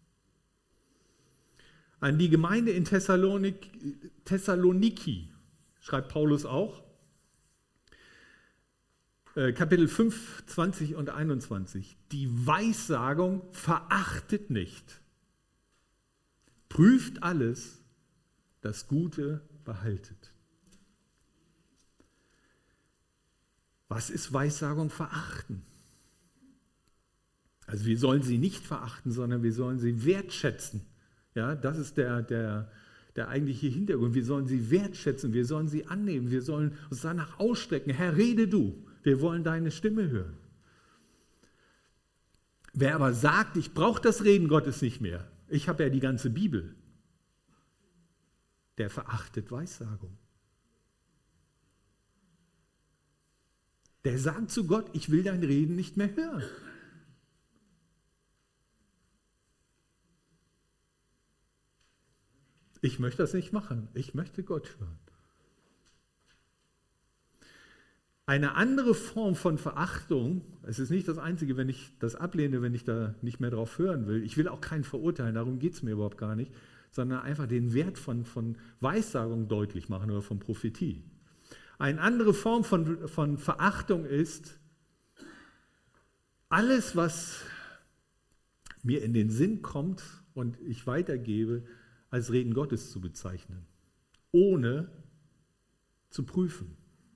An die Gemeinde in Thessaloniki schreibt Paulus auch, Kapitel 5, 20 und 21. Die Weissagung verachtet nicht. Prüft alles, das Gute behaltet. Was ist Weissagung verachten? Also wir sollen sie nicht verachten, sondern wir sollen sie wertschätzen. Ja, das ist der eigentliche Hintergrund. Wir sollen sie wertschätzen, wir sollen sie annehmen, wir sollen uns danach ausstrecken. Herr, rede du, wir wollen deine Stimme hören. Wer aber sagt, ich brauche das Reden Gottes nicht mehr, ich habe ja die ganze Bibel, der verachtet Weissagung. Der sagt zu Gott, ich will dein Reden nicht mehr hören. Ich möchte das nicht machen. Ich möchte Gott hören. Eine andere Form von Verachtung, es ist nicht das Einzige, wenn ich das ablehne, wenn ich da nicht mehr drauf hören will. Ich will auch keinen verurteilen, darum geht es mir überhaupt gar nicht, sondern einfach den Wert von Weissagung deutlich machen oder von Prophetie. Eine andere Form von Verachtung ist, alles, was mir in den Sinn kommt und ich weitergebe, als Reden Gottes zu bezeichnen, ohne zu prüfen.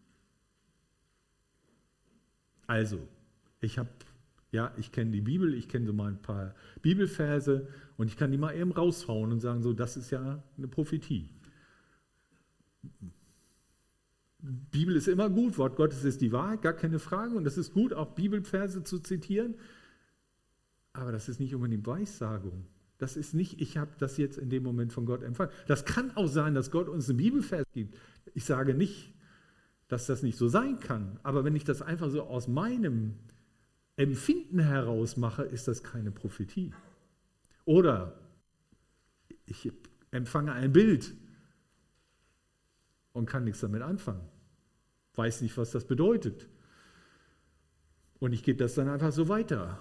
Also, ich kenne die Bibel, ich kenne so mal ein paar Bibelverse und ich kann die mal eben raushauen und sagen, so, das ist ja eine Prophetie. Bibel ist immer gut, Wort Gottes ist die Wahrheit, gar keine Frage, und das ist gut, auch Bibelverse zu zitieren, aber das ist nicht unbedingt Weissagung. Das ist nicht, ich habe das jetzt in dem Moment von Gott empfangen. Das kann auch sein, dass Gott uns einen Bibelvers gibt. Ich sage nicht, dass das nicht so sein kann, aber wenn ich das einfach so aus meinem Empfinden heraus mache, ist das keine Prophetie. Oder ich empfange ein Bild und kann nichts damit anfangen. Weiß nicht, was das bedeutet. Und ich gebe das dann einfach so weiter.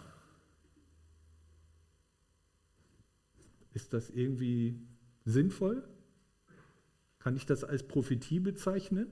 Ist das irgendwie sinnvoll? Kann ich das als Prophetie bezeichnen?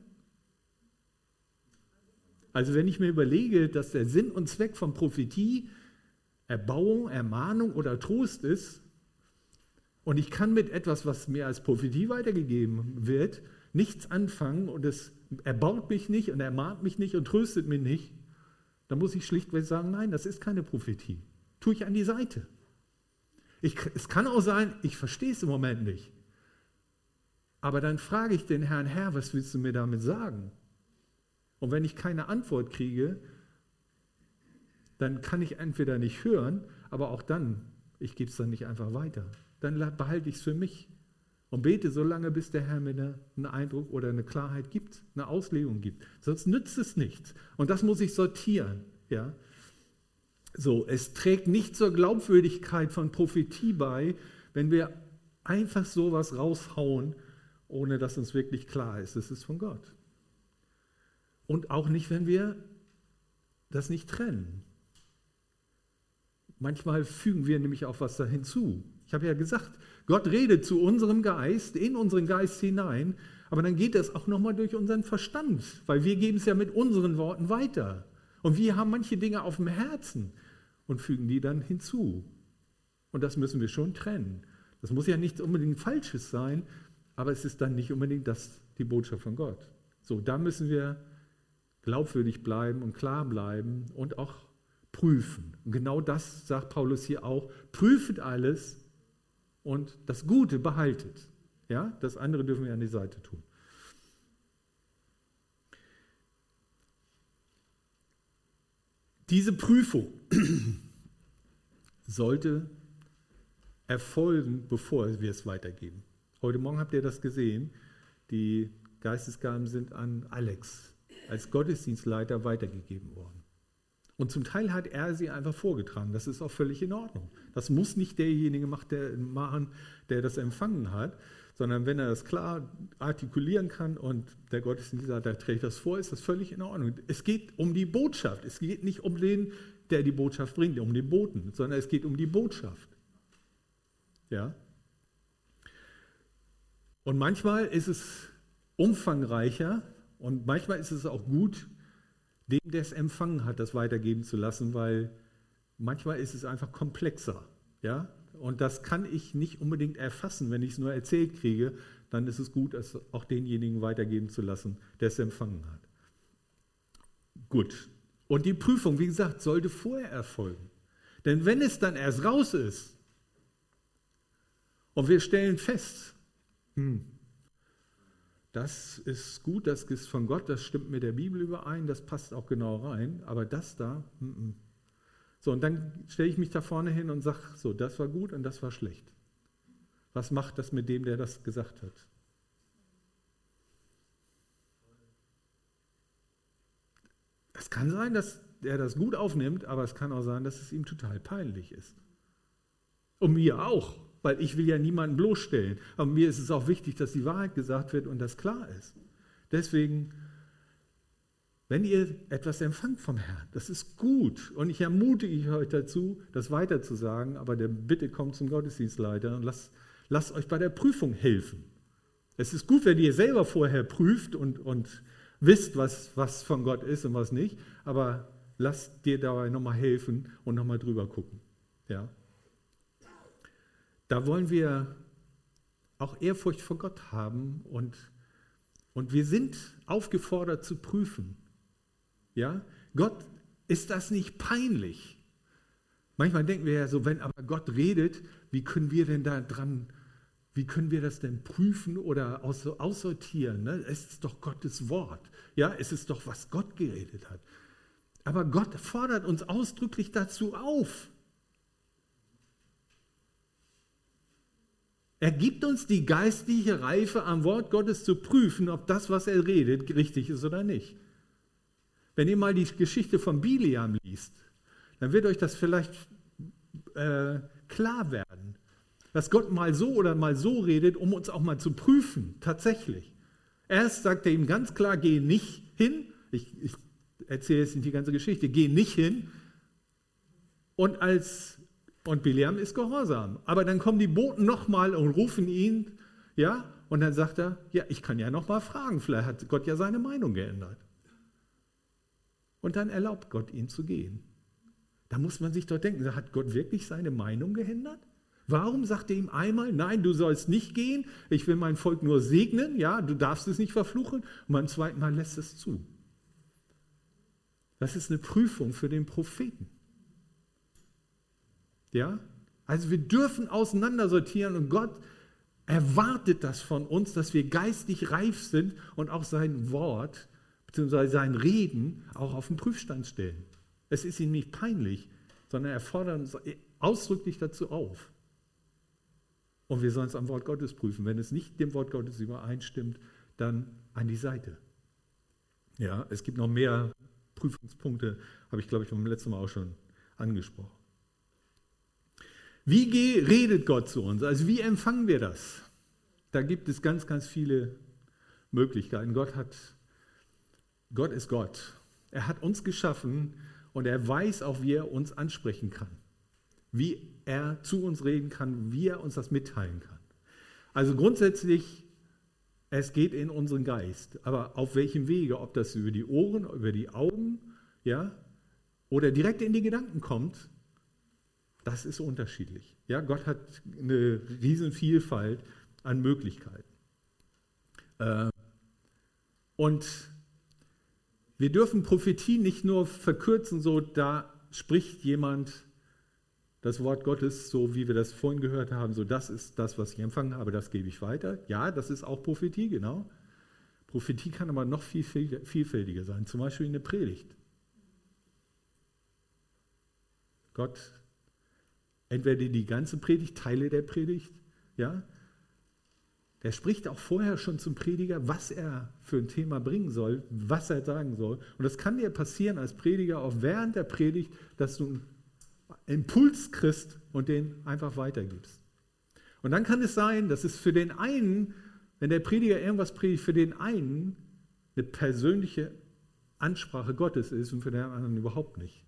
Also wenn ich mir überlege, dass der Sinn und Zweck von Prophetie Erbauung, Ermahnung oder Trost ist und ich kann mit etwas, was mir als Prophetie weitergegeben wird, nichts anfangen und es erbaut mich nicht und ermahnt mich nicht und tröstet mich nicht, dann muss ich schlichtweg sagen, nein, das ist keine Prophetie. Tue ich an die Seite. Es kann auch sein, ich verstehe es im Moment nicht. Aber dann frage ich den Herrn, Herr, was willst du mir damit sagen? Und wenn ich keine Antwort kriege, dann kann ich entweder nicht hören, aber auch dann, ich gebe es dann nicht einfach weiter. Dann behalte ich es für mich und bete so lange, bis der Herr mir einen Eindruck oder eine Klarheit gibt, eine Auslegung gibt. Sonst nützt es nichts. Und das muss ich sortieren. Ja? So, es trägt nicht zur Glaubwürdigkeit von Prophetie bei, wenn wir einfach sowas raushauen, ohne dass uns wirklich klar ist, es ist von Gott. Und auch nicht, wenn wir das nicht trennen. Manchmal fügen wir nämlich auch was da hinzu. Ich habe ja gesagt, Gott redet zu unserem Geist, in unseren Geist hinein, aber dann geht das auch nochmal durch unseren Verstand, weil wir geben es ja mit unseren Worten weiter. Und wir haben manche Dinge auf dem Herzen und fügen die dann hinzu. Und das müssen wir schon trennen. Das muss ja nichts unbedingt Falsches sein, aber es ist dann nicht unbedingt die Botschaft von Gott. So, da müssen wir glaubwürdig bleiben und klar bleiben und auch prüfen. Und genau das sagt Paulus hier auch. Prüfet alles und das Gute behaltet. Ja, das andere dürfen wir an die Seite tun. Diese Prüfung sollte erfolgen, bevor wir es weitergeben. Heute Morgen habt ihr das gesehen. Die Geistesgaben sind an Alex als Gottesdienstleiter weitergegeben worden. Und zum Teil hat er sie einfach vorgetragen. Das ist auch völlig in Ordnung. Das muss nicht derjenige machen, der das empfangen hat, sondern wenn er das klar artikulieren kann und der Gottesdienstleiter trägt das vor, ist das völlig in Ordnung. Es geht um die Botschaft. Es geht nicht um den, der die Botschaft bringt, um den Boten, sondern es geht um die Botschaft. Ja? Und manchmal ist es umfangreicher und manchmal ist es auch gut, dem, der es empfangen hat, das weitergeben zu lassen, weil manchmal ist es einfach komplexer. Ja? Und das kann ich nicht unbedingt erfassen, wenn ich es nur erzählt kriege, dann ist es gut, es auch denjenigen weitergeben zu lassen, der es empfangen hat. Gut. Und die Prüfung, wie gesagt, sollte vorher erfolgen. Denn wenn es dann erst raus ist und wir stellen fest, das ist gut, das ist von Gott, das stimmt mit der Bibel überein, das passt auch genau rein, aber das da, So, und dann stelle ich mich da vorne hin und sage, so, das war gut und das war schlecht. Was macht das mit dem, der das gesagt hat? Es kann sein, dass er das gut aufnimmt, aber es kann auch sein, dass es ihm total peinlich ist. Und mir auch. Weil ich will ja niemanden bloßstellen. Aber mir ist es auch wichtig, dass die Wahrheit gesagt wird und das klar ist. Deswegen, wenn ihr etwas empfangt vom Herrn, das ist gut. Und ich ermutige euch dazu, das weiterzusagen. Aber bitte kommt zum Gottesdienstleiter und lasst euch bei der Prüfung helfen. Es ist gut, wenn ihr selber vorher prüft und wisst, was von Gott ist und was nicht. Aber lasst dir dabei nochmal helfen und nochmal drüber gucken. Ja. Da wollen wir auch Ehrfurcht vor Gott haben und wir sind aufgefordert zu prüfen. Ja? Gott, ist das nicht peinlich? Manchmal denken wir ja so, wenn aber Gott redet, wie können wir denn da dran, wie können wir das denn prüfen oder aussortieren? Ne? Es ist doch Gottes Wort. Ja, es ist doch, was Gott geredet hat. Aber Gott fordert uns ausdrücklich dazu auf. Er gibt uns die geistliche Reife, am Wort Gottes zu prüfen, ob das, was er redet, richtig ist oder nicht. Wenn ihr mal die Geschichte von Bileam liest, dann wird euch das vielleicht klar werden, dass Gott mal so oder mal so redet, um uns auch mal zu prüfen, tatsächlich. Erst sagt er ihm ganz klar, geh nicht hin, ich erzähle jetzt nicht die ganze Geschichte, geh nicht hin, und Bileam ist gehorsam. Aber dann kommen die Boten nochmal und rufen ihn, ja, und dann sagt er, ja, ich kann ja nochmal fragen, vielleicht hat Gott ja seine Meinung geändert. Und dann erlaubt Gott ihn zu gehen. Da muss man sich doch denken, hat Gott wirklich seine Meinung geändert? Warum sagt er ihm einmal, nein, du sollst nicht gehen, ich will mein Volk nur segnen, ja, du darfst es nicht verfluchen, und beim zweiten Mal lässt es zu. Das ist eine Prüfung für den Propheten. Ja? Also wir dürfen auseinandersortieren und Gott erwartet das von uns, dass wir geistig reif sind und auch sein Wort bzw. sein Reden auch auf den Prüfstand stellen. Es ist ihm nicht peinlich, sondern er fordert uns ausdrücklich dazu auf. Und wir sollen es am Wort Gottes prüfen. Wenn es nicht dem Wort Gottes übereinstimmt, dann an die Seite. Ja, es gibt noch mehr Prüfungspunkte, habe ich, glaube ich, beim letzten Mal auch schon angesprochen. Wie redet Gott zu uns? Also wie empfangen wir das? Da gibt es ganz, ganz viele Möglichkeiten. Gott hat Gott ist Gott. Er hat uns geschaffen und er weiß auch, wie er uns ansprechen kann. Wie er zu uns reden kann, wie er uns das mitteilen kann. Also grundsätzlich, es geht in unseren Geist. Aber auf welchem Wege? Ob das über die Ohren, über die Augen, ja, oder direkt in die Gedanken kommt, das ist unterschiedlich. Ja, Gott hat eine riesen Vielfalt an Möglichkeiten. Und wir dürfen Prophetie nicht nur verkürzen, so da spricht jemand das Wort Gottes, so wie wir das vorhin gehört haben, so das ist das, was ich empfangen habe, das gebe ich weiter. Ja, das ist auch Prophetie, genau. Prophetie kann aber noch viel vielfältiger sein, zum Beispiel in der Predigt. Gott, entweder die ganze Predigt, Teile der Predigt, ja, der spricht auch vorher schon zum Prediger, was er für ein Thema bringen soll, was er sagen soll. Und das kann dir passieren als Prediger auch während der Predigt, dass du einen Impuls kriegst und den einfach weitergibst. Und dann kann es sein, dass es für den einen, wenn der Prediger irgendwas predigt, für den einen eine persönliche Ansprache Gottes ist und für den anderen überhaupt nicht.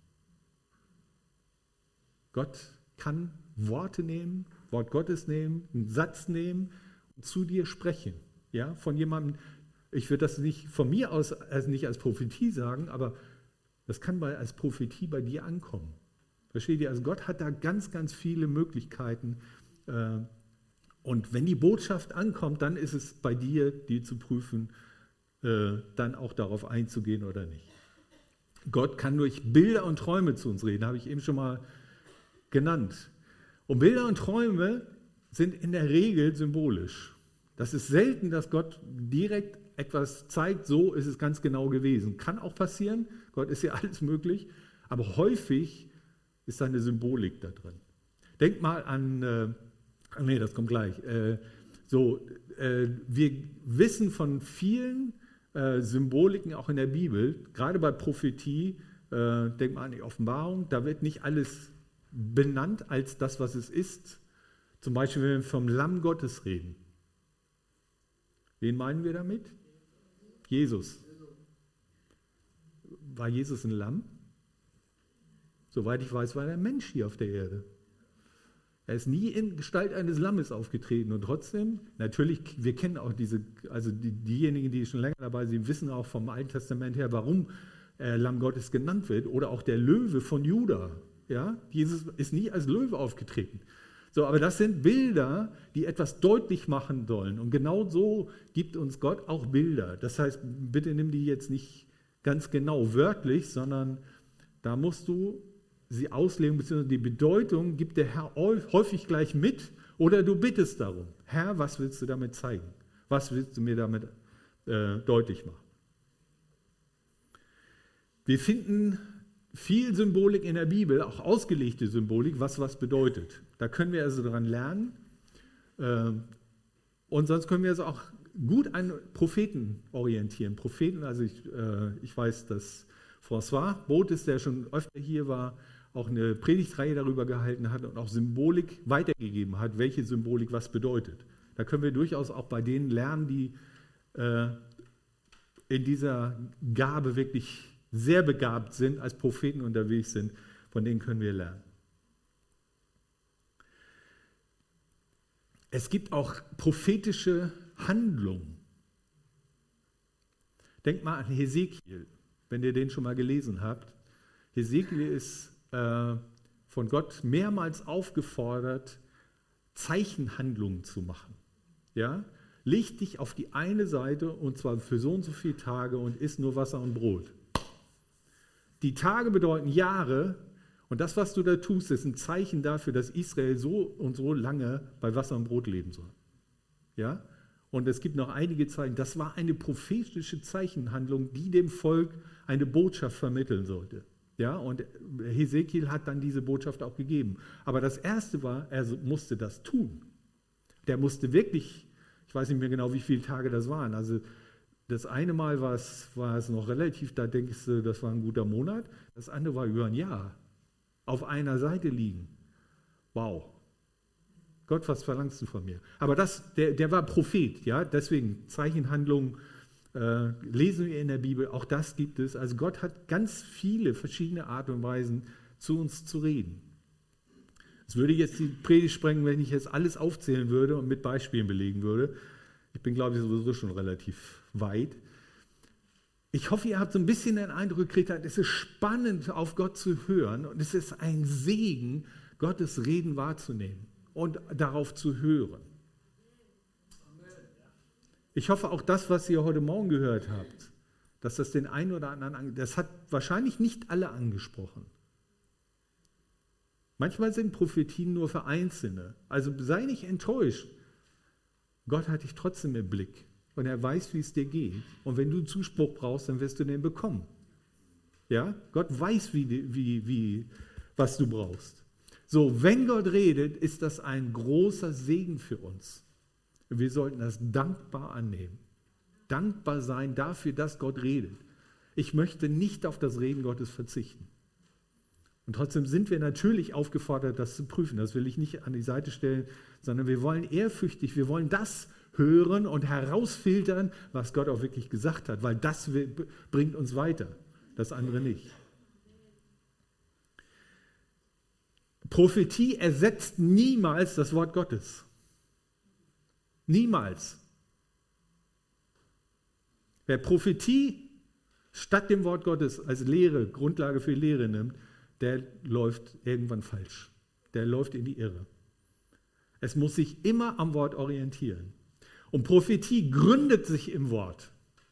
Gott kann Worte nehmen, Wort Gottes nehmen, einen Satz nehmen, zu dir sprechen, ja, von jemandem, ich würde das nicht von mir aus nicht als Prophetie sagen, aber das kann als Prophetie bei dir ankommen. Versteht ihr? Also Gott hat da ganz, ganz viele Möglichkeiten und wenn die Botschaft ankommt, dann ist es bei dir, die zu prüfen, dann auch darauf einzugehen oder nicht. Gott kann durch Bilder und Träume zu uns reden, habe ich eben schon mal genannt. Und Bilder und Träume sind in der Regel symbolisch. Das ist selten, dass Gott direkt etwas zeigt, so ist es ganz genau gewesen. Kann auch passieren, Gott ist ja alles möglich, aber häufig ist da eine Symbolik da drin. Denkt mal an, das kommt gleich. Wir wissen von vielen Symboliken auch in der Bibel, gerade bei Prophetie, denkt mal an die Offenbarung, da wird nicht alles benannt als das, was es ist. Zum Beispiel, wenn wir vom Lamm Gottes reden. Wen meinen wir damit? Jesus. War Jesus ein Lamm? Soweit ich weiß, war er ein Mensch hier auf der Erde. Er ist nie in Gestalt eines Lammes aufgetreten und trotzdem, natürlich, wir kennen auch diejenigen, die schon länger dabei sind, wissen auch vom Alten Testament her, warum Lamm Gottes genannt wird oder auch der Löwe von Juda. Ja? Jesus ist nie als Löwe aufgetreten. So, aber das sind Bilder, die etwas deutlich machen sollen. Und genau so gibt uns Gott auch Bilder. Das heißt, bitte nimm die jetzt nicht ganz genau wörtlich, sondern da musst du sie auslegen, beziehungsweise die Bedeutung gibt der Herr häufig gleich mit oder du bittest darum. Herr, was willst du damit zeigen? Was willst du mir damit deutlich machen? Wir finden viel Symbolik in der Bibel, auch ausgelegte Symbolik, was bedeutet. Da können wir also daran lernen. Und sonst können wir also auch gut an Propheten orientieren. Propheten, also ich weiß, dass François Botes, der schon öfter hier war, auch eine Predigtreihe darüber gehalten hat und auch Symbolik weitergegeben hat, welche Symbolik was bedeutet. Da können wir durchaus auch bei denen lernen, die in dieser Gabe wirklich sehr begabt sind, als Propheten unterwegs sind, von denen können wir lernen. Es gibt auch prophetische Handlungen. Denkt mal an Hesekiel, wenn ihr den schon mal gelesen habt. Hesekiel ist von Gott mehrmals aufgefordert, Zeichenhandlungen zu machen. Ja? Leg dich auf die eine Seite und zwar für so und so viele Tage und iss nur Wasser und Brot. Die Tage bedeuten Jahre und das, was du da tust, ist ein Zeichen dafür, dass Israel so und so lange bei Wasser und Brot leben soll. Ja? Und es gibt noch einige Zeichen. Das war eine prophetische Zeichenhandlung, die dem Volk eine Botschaft vermitteln sollte. Ja? Und Hesekiel hat dann diese Botschaft auch gegeben. Aber das Erste war, er musste das tun. Der musste wirklich, ich weiß nicht mehr genau, wie viele Tage das waren, also das eine Mal war es noch relativ, da denkst du, das war ein guter Monat. Das andere war über ein Jahr. Auf einer Seite liegen. Wow. Gott, was verlangst du von mir? Aber der war Prophet, ja, deswegen Zeichenhandlung lesen wir in der Bibel, auch das gibt es. Also Gott hat ganz viele verschiedene Arten und Weisen, zu uns zu reden. Es würde jetzt die Predigt sprengen, wenn ich jetzt alles aufzählen würde und mit Beispielen belegen würde. Ich bin, glaube ich, sowieso schon relativ weit. Ich hoffe, ihr habt so ein bisschen den Eindruck gekriegt, es ist spannend, auf Gott zu hören und es ist ein Segen, Gottes Reden wahrzunehmen und darauf zu hören. Ich hoffe auch das, was ihr heute Morgen gehört habt, dass das den einen oder anderen, das hat wahrscheinlich nicht alle angesprochen. Manchmal sind Prophetien nur für Einzelne. Also sei nicht enttäuscht. Gott hat dich trotzdem im Blick und er weiß, wie es dir geht. Und wenn du Zuspruch brauchst, dann wirst du den bekommen. Ja? Gott weiß, was du brauchst. So, wenn Gott redet, ist das ein großer Segen für uns. Wir sollten das dankbar annehmen. Dankbar sein dafür, dass Gott redet. Ich möchte nicht auf das Reden Gottes verzichten. Und trotzdem sind wir natürlich aufgefordert, das zu prüfen. Das will ich nicht an die Seite stellen, sondern wir wollen ehrfürchtig, wir wollen das hören und herausfiltern, was Gott auch wirklich gesagt hat, weil das bringt uns weiter, das andere nicht. Prophetie ersetzt niemals das Wort Gottes. Niemals. Wer Prophetie statt dem Wort Gottes als Lehre, Grundlage für Lehre nimmt, der läuft irgendwann falsch. Der läuft in die Irre. Es muss sich immer am Wort orientieren. Und Prophetie gründet sich im Wort.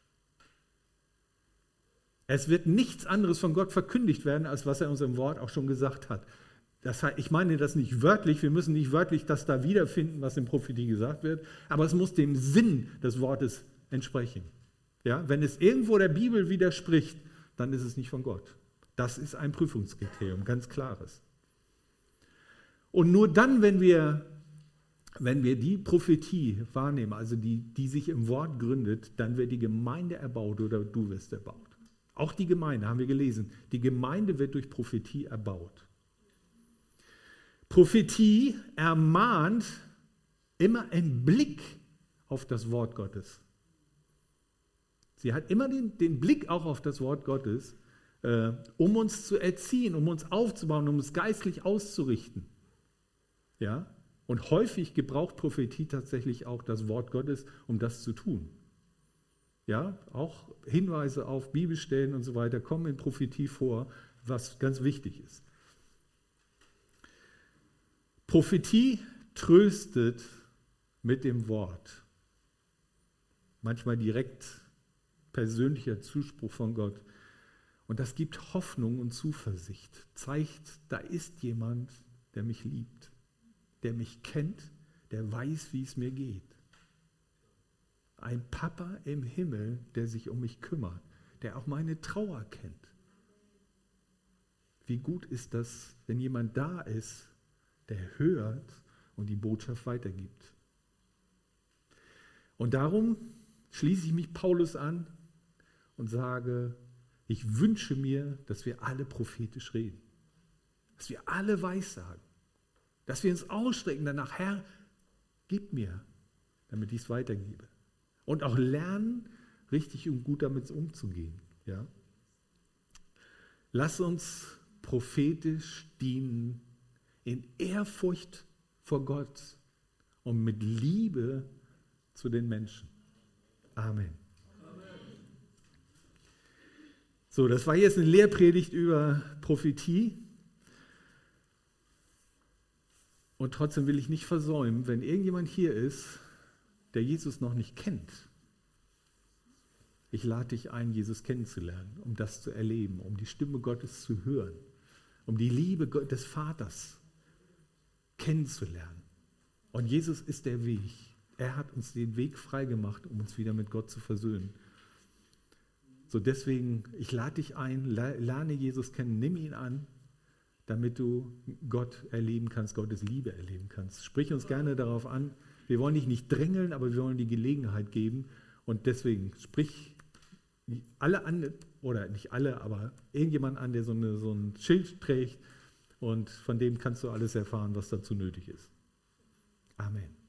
Es wird nichts anderes von Gott verkündigt werden, als was er uns im Wort auch schon gesagt hat. Das heißt, ich meine das nicht wörtlich, wir müssen nicht wörtlich das da wiederfinden, was in Prophetie gesagt wird, aber es muss dem Sinn des Wortes entsprechen. Ja? Wenn es irgendwo der Bibel widerspricht, dann ist es nicht von Gott. Das ist ein Prüfungskriterium, ganz klares. Und nur dann, wenn wir die Prophetie wahrnehmen, also die sich im Wort gründet, dann wird die Gemeinde erbaut oder du wirst erbaut. Auch die Gemeinde, haben wir gelesen, die Gemeinde wird durch Prophetie erbaut. Prophetie ermahnt immer im Blick auf das Wort Gottes. Sie hat immer den Blick auch auf das Wort Gottes, um uns zu erziehen, um uns aufzubauen, um uns geistlich auszurichten. Ja? Und häufig gebraucht Prophetie tatsächlich auch das Wort Gottes, um das zu tun. Ja? Auch Hinweise auf Bibelstellen und so weiter kommen in Prophetie vor, was ganz wichtig ist. Prophetie tröstet mit dem Wort. Manchmal direkt persönlicher Zuspruch von Gott. Und das gibt Hoffnung und Zuversicht. Zeigt, da ist jemand, der mich liebt, der mich kennt, der weiß, wie es mir geht. Ein Papa im Himmel, der sich um mich kümmert, der auch meine Trauer kennt. Wie gut ist das, wenn jemand da ist, der hört und die Botschaft weitergibt. Und darum schließe ich mich Paulus an und sage, ich wünsche mir, dass wir alle prophetisch reden, dass wir alle weissagen, dass wir uns ausstrecken danach, Herr, gib mir, damit ich es weitergebe. Und auch lernen, richtig und gut damit umzugehen. Ja? Lass uns prophetisch dienen, in Ehrfurcht vor Gott und mit Liebe zu den Menschen. Amen. So, das war jetzt eine Lehrpredigt über Prophetie. Und trotzdem will ich nicht versäumen, wenn irgendjemand hier ist, der Jesus noch nicht kennt. Ich lade dich ein, Jesus kennenzulernen, um das zu erleben, um die Stimme Gottes zu hören, um die Liebe des Vaters kennenzulernen. Und Jesus ist der Weg. Er hat uns den Weg freigemacht, um uns wieder mit Gott zu versöhnen. So deswegen, ich lade dich ein, lerne Jesus kennen, nimm ihn an, damit du Gott erleben kannst, Gottes Liebe erleben kannst. Sprich uns gerne darauf an. Wir wollen dich nicht drängeln, aber wir wollen die Gelegenheit geben. Und deswegen sprich alle an, oder nicht alle, aber irgendjemand an, der so ein Schild trägt. Und von dem kannst du alles erfahren, was dazu nötig ist. Amen.